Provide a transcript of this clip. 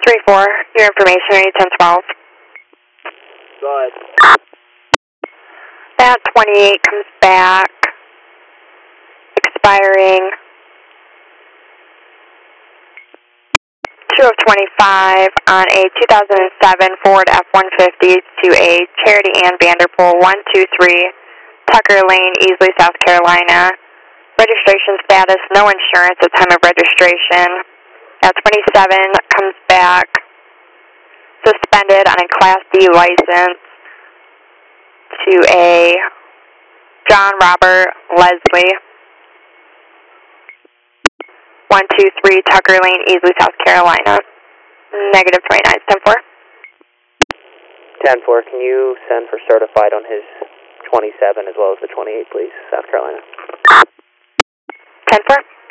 3-4, your information, ready 10-12. Go ahead. That 28 comes back, expiring 2 of 25 on a 2007 Ford F-150 to a Charity Ann Vanderpool 123 Tucker Lane, Easley, South Carolina. Registration status, no insurance at time of registration. That 27 comes back, suspended on a Class D license to a John Robert Leslie, 123 Tucker Lane, Easley, South Carolina. Negative 29, 10-4. 10-4, can you send for certified on his 27 as well as the 28, please, South Carolina? 10-4.